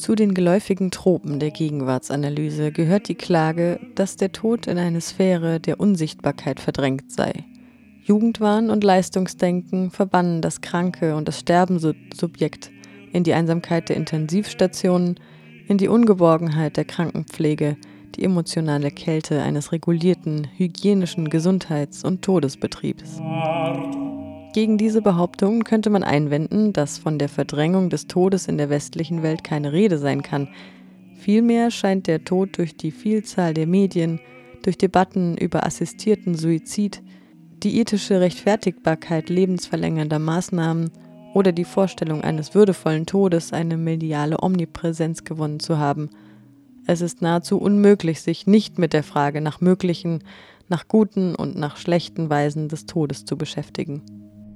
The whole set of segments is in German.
Zu den geläufigen Tropen der Gegenwartsanalyse gehört die Klage, dass der Tod in eine Sphäre der Unsichtbarkeit verdrängt sei. Jugendwahn und Leistungsdenken verbannen das kranke und das Sterbensubjekt in die Einsamkeit der Intensivstationen, in die Ungeborgenheit der Krankenpflege, die emotionale Kälte eines regulierten, hygienischen Gesundheits- und Todesbetriebs. Gegen diese Behauptungen könnte man einwenden, dass von der Verdrängung des Todes in der westlichen Welt keine Rede sein kann. Vielmehr scheint der Tod durch die Vielzahl der Medien, durch Debatten über assistierten Suizid, die ethische Rechtfertigbarkeit lebensverlängernder Maßnahmen oder die Vorstellung eines würdevollen Todes eine mediale Omnipräsenz gewonnen zu haben. Es ist nahezu unmöglich, sich nicht mit der Frage nach möglichen, nach guten und nach schlechten Weisen des Todes zu beschäftigen.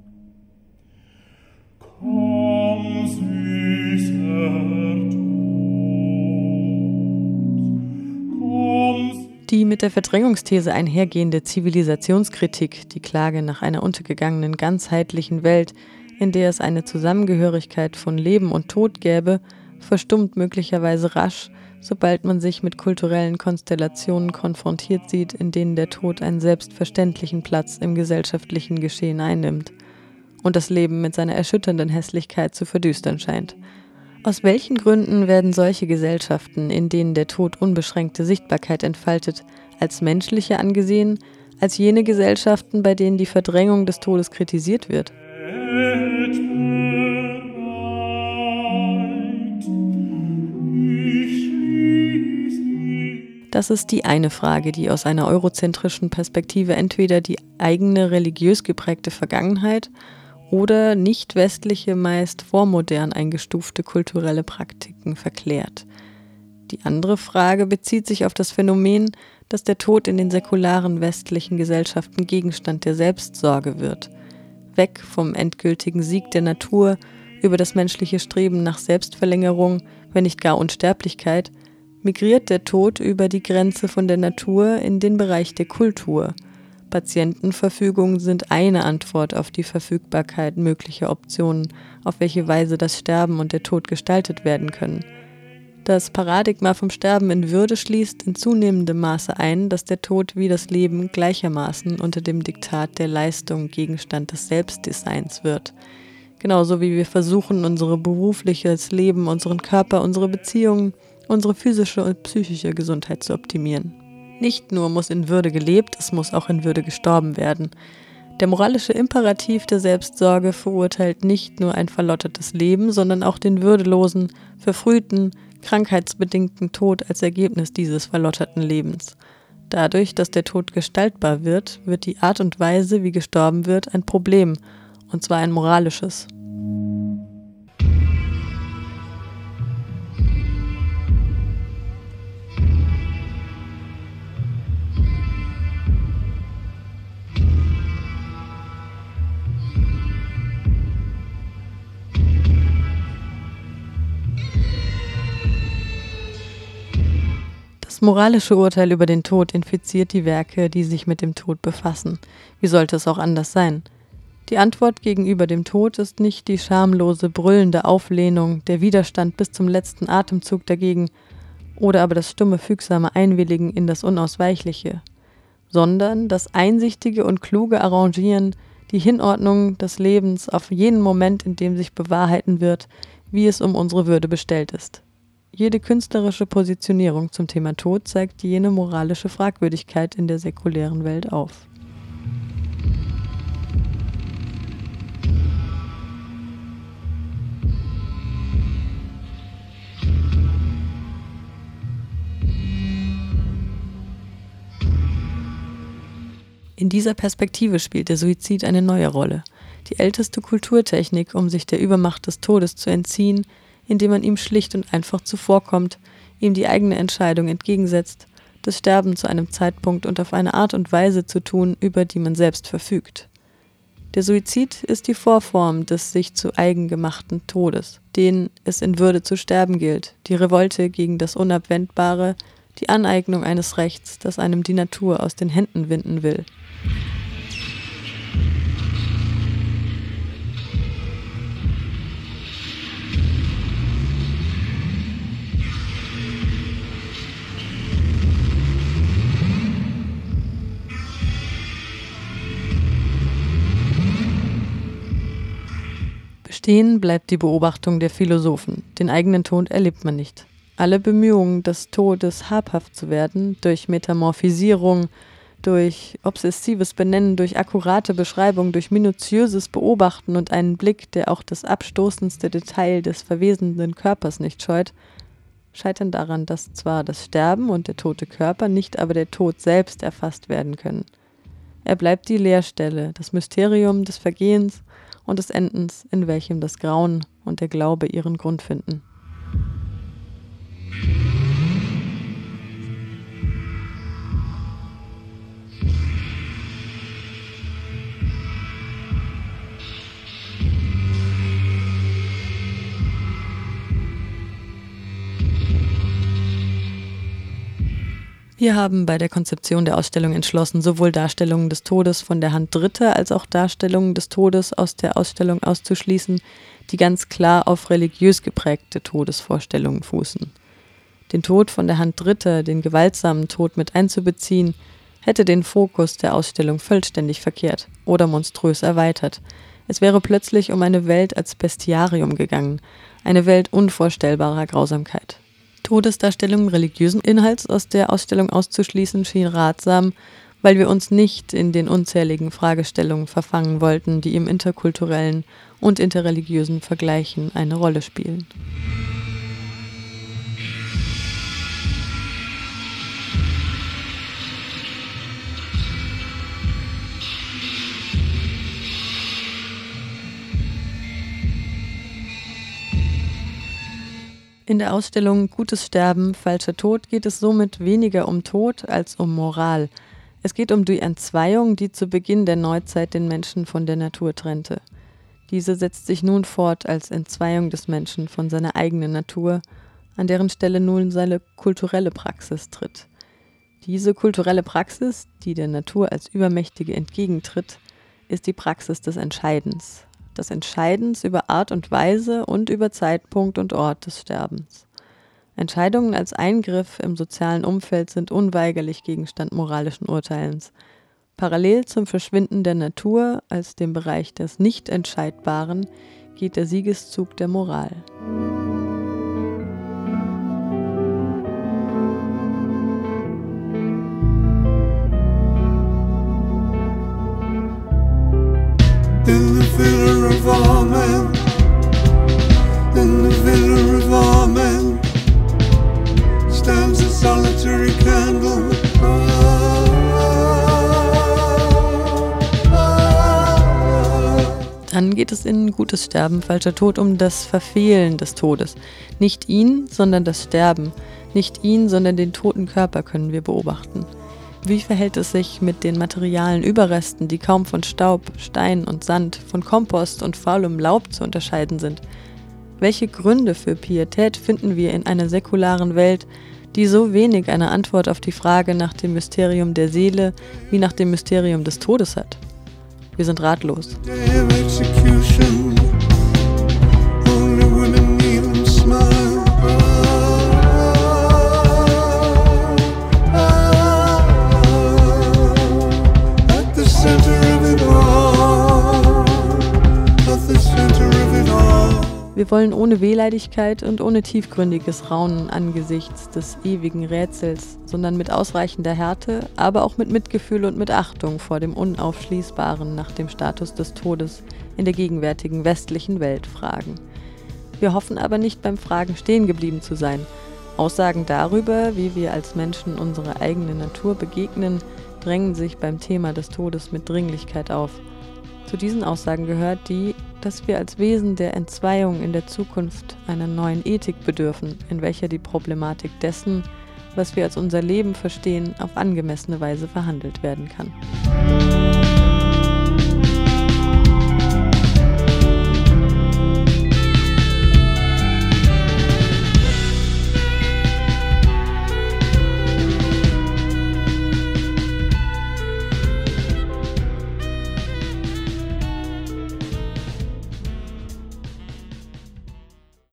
Komm, süßer Tod, komm. Die mit der Verdrängungsthese einhergehende Zivilisationskritik, die Klage nach einer untergegangenen ganzheitlichen Welt, in der es eine Zusammengehörigkeit von Leben und Tod gäbe, verstummt möglicherweise rasch, sobald man sich mit kulturellen Konstellationen konfrontiert sieht, in denen der Tod einen selbstverständlichen Platz im gesellschaftlichen Geschehen einnimmt und das Leben mit seiner erschütternden Hässlichkeit zu verdüstern scheint. Aus welchen Gründen werden solche Gesellschaften, in denen der Tod unbeschränkte Sichtbarkeit entfaltet, als menschlicher angesehen, als jene Gesellschaften, bei denen die Verdrängung des Todes kritisiert wird? Das ist die eine Frage, die aus einer eurozentrischen Perspektive entweder die eigene religiös geprägte Vergangenheit oder nicht westliche, meist vormodern eingestufte kulturelle Praktiken verklärt. Die andere Frage bezieht sich auf das Phänomen, dass der Tod in den säkularen westlichen Gesellschaften Gegenstand der Selbstsorge wird. Weg vom endgültigen Sieg der Natur über das menschliche Streben nach Selbstverlängerung, wenn nicht gar Unsterblichkeit, migriert der Tod über die Grenze von der Natur in den Bereich der Kultur. Patientenverfügungen sind eine Antwort auf die Verfügbarkeit möglicher Optionen, auf welche Weise das Sterben und der Tod gestaltet werden können. Das Paradigma vom Sterben in Würde schließt in zunehmendem Maße ein, dass der Tod wie das Leben gleichermaßen unter dem Diktat der Leistung Gegenstand des Selbstdesigns wird. Genauso wie wir versuchen, unser berufliches Leben, unseren Körper, unsere Beziehungen, unsere physische und psychische Gesundheit zu optimieren. Nicht nur muss in Würde gelebt, es muss auch in Würde gestorben werden. Der moralische Imperativ der Selbstsorge verurteilt nicht nur ein verlottertes Leben, sondern auch den würdelosen, verfrühten, krankheitsbedingten Tod als Ergebnis dieses verlotterten Lebens. Dadurch, dass der Tod gestaltbar wird, wird die Art und Weise, wie gestorben wird, ein Problem, und zwar ein moralisches. Das moralische Urteil über den Tod infiziert die Werke, die sich mit dem Tod befassen. Wie sollte es auch anders sein? Die Antwort gegenüber dem Tod ist nicht die schamlose, brüllende Auflehnung, der Widerstand bis zum letzten Atemzug dagegen oder aber das stumme, fügsame Einwilligen in das Unausweichliche, sondern das einsichtige und kluge Arrangieren, die Hinordnung des Lebens auf jenen Moment, in dem sich bewahrheiten wird, wie es um unsere Würde bestellt ist. Jede künstlerische Positionierung zum Thema Tod zeigt jene moralische Fragwürdigkeit in der säkulären Welt auf. In dieser Perspektive spielt der Suizid eine neue Rolle. Die älteste Kulturtechnik, um sich der Übermacht des Todes zu entziehen, indem man ihm schlicht und einfach zuvorkommt, ihm die eigene Entscheidung entgegensetzt, das Sterben zu einem Zeitpunkt und auf eine Art und Weise zu tun, über die man selbst verfügt. Der Suizid ist die Vorform des sich zu eigen gemachten Todes, den es in Würde zu sterben gilt, die Revolte gegen das Unabwendbare, die Aneignung eines Rechts, das einem die Natur aus den Händen winden will. Denen bleibt die Beobachtung der Philosophen. Den eigenen Tod erlebt man nicht. Alle Bemühungen des Todes habhaft zu werden, durch Metamorphisierung, durch obsessives Benennen, durch akkurate Beschreibung, durch minutiöses Beobachten und einen Blick, der auch das abstoßendste Detail des verwesenden Körpers nicht scheut, scheitern daran, dass zwar das Sterben und der tote Körper, nicht aber der Tod selbst erfasst werden können. Er bleibt die Leerstelle, das Mysterium des Vergehens und des Endens, in welchem das Grauen und der Glaube ihren Grund finden. Wir haben bei der Konzeption der Ausstellung entschlossen, sowohl Darstellungen des Todes von der Hand Dritter als auch Darstellungen des Todes aus der Ausstellung auszuschließen, die ganz klar auf religiös geprägte Todesvorstellungen fußen. Den Tod von der Hand Dritter, den gewaltsamen Tod mit einzubeziehen, hätte den Fokus der Ausstellung vollständig verkehrt oder monströs erweitert. Es wäre plötzlich um eine Welt als Bestiarium gegangen, eine Welt unvorstellbarer Grausamkeit. Todesdarstellungen religiösen Inhalts aus der Ausstellung auszuschließen, schien ratsam, weil wir uns nicht in den unzähligen Fragestellungen verfangen wollten, die im interkulturellen und interreligiösen Vergleichen eine Rolle spielen. In der Ausstellung Gutes Sterben, falscher Tod geht es somit weniger um Tod als um Moral. Es geht um die Entzweiung, die zu Beginn der Neuzeit den Menschen von der Natur trennte. Diese setzt sich nun fort als Entzweiung des Menschen von seiner eigenen Natur, an deren Stelle nun seine kulturelle Praxis tritt. Diese kulturelle Praxis, die der Natur als Übermächtige entgegentritt, ist die Praxis des Entscheidens. Des Entscheidens über Art und Weise und über Zeitpunkt und Ort des Sterbens. Entscheidungen als Eingriff im sozialen Umfeld sind unweigerlich Gegenstand moralischen Urteilens. Parallel zum Verschwinden der Natur als dem Bereich des Nicht-Entscheidbaren geht der Siegeszug der Moral. In the villa of all men, in the villa of all men, stands a solitary candle. Dann geht es in Gutes Sterben, falscher Tod um das Verfehlen des Todes. Nicht ihn, sondern das Sterben. Nicht ihn, sondern den toten Körper können wir beobachten. Wie verhält es sich mit den materialen Überresten, die kaum von Staub, Stein und Sand, von Kompost und faulem Laub zu unterscheiden sind? Welche Gründe für Pietät finden wir in einer säkularen Welt, die so wenig eine Antwort auf die Frage nach dem Mysterium der Seele wie nach dem Mysterium des Todes hat? Wir sind ratlos. Wir wollen ohne Wehleidigkeit und ohne tiefgründiges Raunen angesichts des ewigen Rätsels, sondern mit ausreichender Härte, aber auch mit Mitgefühl und mit Achtung vor dem Unaufschließbaren nach dem Status des Todes in der gegenwärtigen westlichen Welt fragen. Wir hoffen aber nicht beim Fragen stehen geblieben zu sein. Aussagen darüber, wie wir als Menschen unserer eigenen Natur begegnen, drängen sich beim Thema des Todes mit Dringlichkeit auf. Zu diesen Aussagen gehört die, dass wir als Wesen der Entzweiung in der Zukunft einer neuen Ethik bedürfen, in welcher die Problematik dessen, was wir als unser Leben verstehen, auf angemessene Weise verhandelt werden kann.